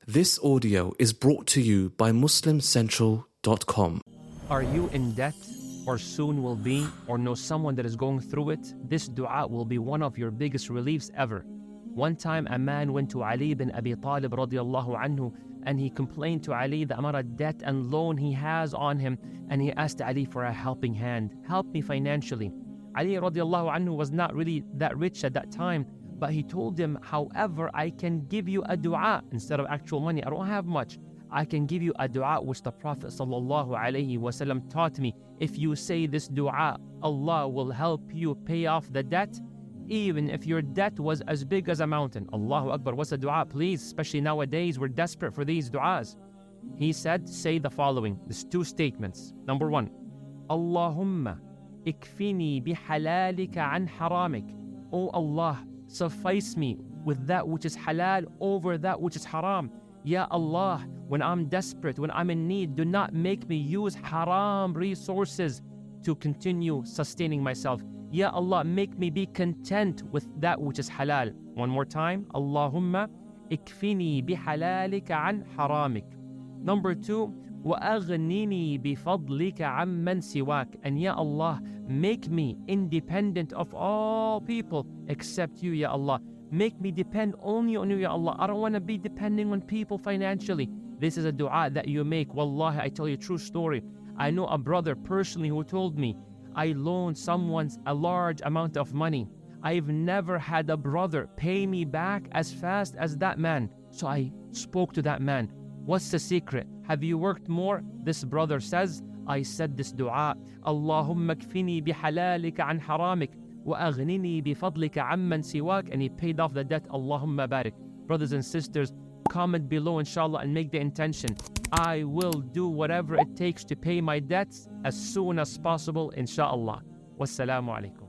This audio is brought to you by MuslimCentral.com. Are you in debt or soon will be or know someone that is going through it? This dua will be one of your biggest reliefs ever. One time a man went to Ali bin Abi Talib radiallahu anhu and he complained to Ali the amount of debt and loan he has on him, and he asked Ali for a helping hand. Help me financially. Ali radiallahu anhu was not really that rich at that time, but he told him, however, I can give you a dua instead of actual money. I don't have much. I can give you a dua which the Prophet sallallahu alaihi wasallam taught me. If you say this dua, Allah will help you pay off the debt, even if your debt was as big as a mountain. Allahu Akbar. What's the dua, please? Especially nowadays, we're desperate for these duas. He said, say the following. There's two statements. Number one, Allahumma ikfini bihalalika an haramik. Oh Allah, suffice me with that which is halal over that which is haram. Ya Allah, when I'm desperate, when I'm in need, do not make me use haram resources to continue sustaining myself. Ya Allah, make me be content with that which is halal. One more time. Allahumma ikfini bihalalika an haramik. Number two, وَأَغْنِنِي بِفَضْلِكَ عَمَّنْ سِوَاكَ. And Ya Allah, make me independent of all people except you, Ya Allah. Make me depend only on you, Ya Allah. I don't want to be depending on people financially. This is a dua that you make. Wallahi, I tell you a true story. I know a brother personally who told me, I loaned someone a large amount of money. I've never had a brother pay me back as fast as that man. So I spoke to that man. What's the secret? Have you worked more? This brother says, I said this dua, Allahumma kfini bihalalika an haramik wa aghnini bifadlika amman siwak, and he paid off the debt. Allahumma barik. Brothers and sisters, comment below inshallah and make the intention. I will do whatever it takes to pay my debts as soon as possible inshallah. Wassalamu alaikum.